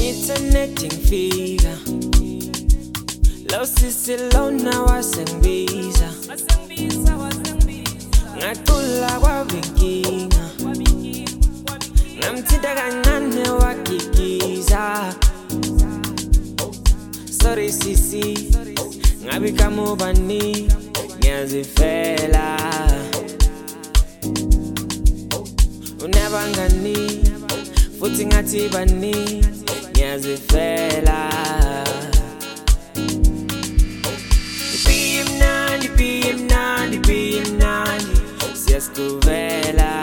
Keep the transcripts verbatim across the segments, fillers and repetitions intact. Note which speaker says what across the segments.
Speaker 1: Internet ngifika lo sisi lona wasengibiza ngacula kwabinkinga ngamthinta kancane wagigiza. Sorry sisi ngabe kamubani ngiyazifela unabangani futhi ngathi bani ngiyazifela. Be mnandi be mnandi be mnandi siyasivela.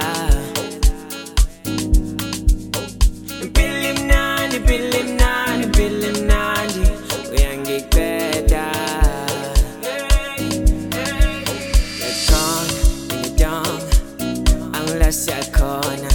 Speaker 1: Be mnandi be mnandi be mnandi uyangiqeda. Yakhona ngidong angilasi yakhona.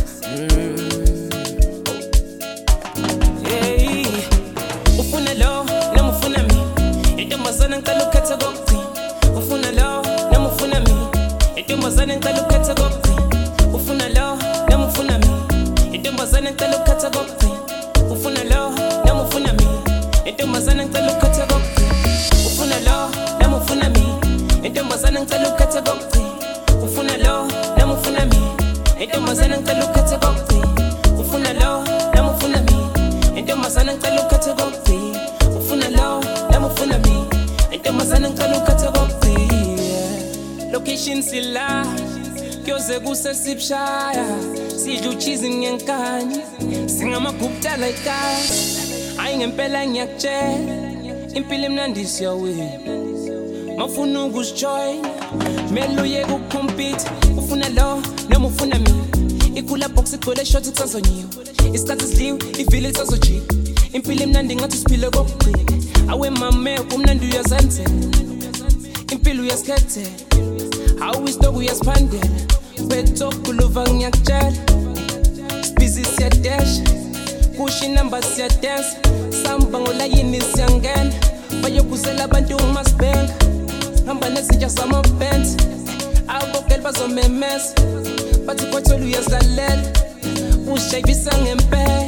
Speaker 1: Ufuna lo nami ufuna mi intombazane ngicela ukhethe kokugcina. Ufuna lo nami ufuna mi intombazane ngicela ukhethe kokugcina. Ufuna lo nami ufuna mi intombazane ngicela ukhethe kokugcina. Ufuna lo nami ufuna mi intombazane ngicela ukhethe kokugcina. Ufuna lo nami ufuna mi intombazane ngicela ukhethe kokugcina. Ufuna lo nami ufuna mi intombazane ngicela ukhethe kokugcina. Ufuna lo nami ufuna mi intombazane ngicela ukhethe kokugcina. Ufuna lo nami ufuna mi intombazane ngicela ukhethe kokugcina. Location sila kuyoze kusesibshaya sidla uchizi ngenkani singamagupta like us. Hayi ngempela ngiyakutshela impilo emnandi siyawina mafuna ukuzijoin melo yeke ukucompete. Ufuna lo nami ufuna mi ikula box igcwele shot kusazonyiwe isikhathi sidliwe ivile isazojika. Impilo emnandi ngathi siphile kokugcina awe mame kumnandi uyazenzela impilo uyasikhethela hawu istoku uyasiphandela betokuluva ngiyakutshela sibhizi siyadesha kusho inamba siyadansa samba ngolayini siyangena bayokuzela abantu umasibhenga hamba nezintsha zamabhenzi abokeli bazomemeza bathi kwethola uyazalela ushayivisa ngempela.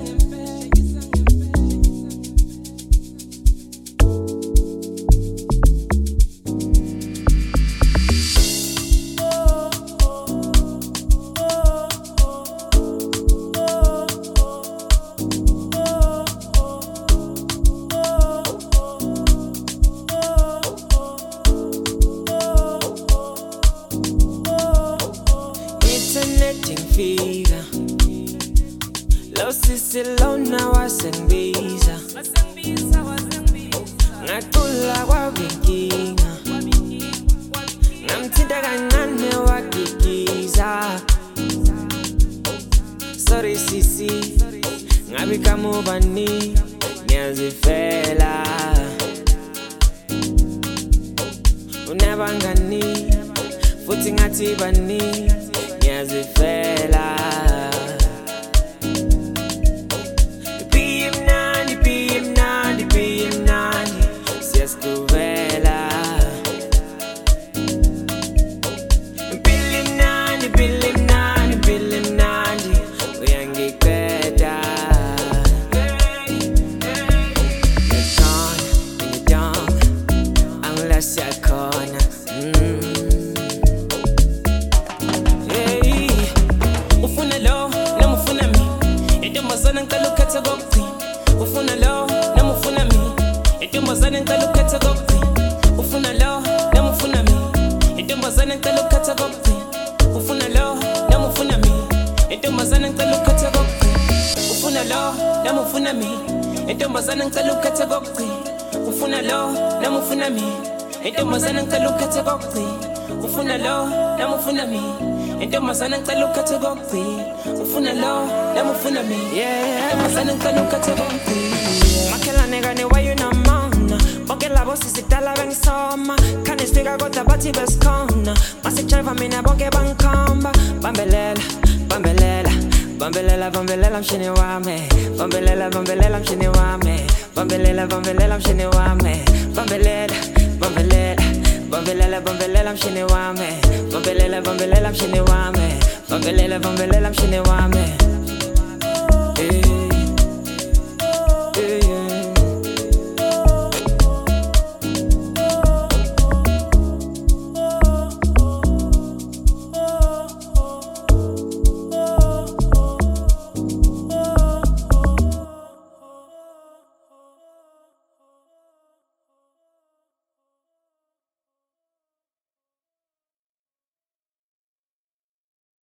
Speaker 1: Ngifika lo sisi lona wasengibiza ngacula kwabinkinga ngamthinta kancane wagigiza. Sorry sisi ngabe kamubani ngiyazifela unabangani futhi ngathi bani ngiyazifela. Be mnandi be mnandi be mnandi siyasivela. Be mnandi be mnandi be mnandi uyangiqeda. Yakhona ngidong angilasi yakhona. Ufuna lo nami ufuna mi intombazane ngicela ukhethe kokugcina. Ufuna lo nami ufuna mi intombazane ngicela ukhethe kokugcina. Ufuna lo nami ufuna mi intombazane ngicela ukhethe kokugcina. Ufuna lo nami ufuna mi intombazane ngicela ukhethe kokugcina. Ufuna lo nami ufuna mi intombazane ngicela ukhethe kokugcina. Ufuna lo nami ufuna mi intombazane ngicela ukhethe kokugcina. Ufuna lo nami ufuna mi intombazane ngicela ukhethe kokugcina. Ufuna lo nami ufuna mi intombazane ngicela ukhethe kokugcina. Makhelane kani why you not mona bonke labo sisidala bengisoma khani sifika kodwa bathi besikhona masijaiva mina bonke bangikhomba. Bambelela bambelela bambelela bambelela mshini wami bambelela bambelela mshini wami bambelela bambelela mshini wami bambelela bambelela bambelela bambelela mshini wami bambelela bambelela mshini wami bambelela bambelela mshini wami.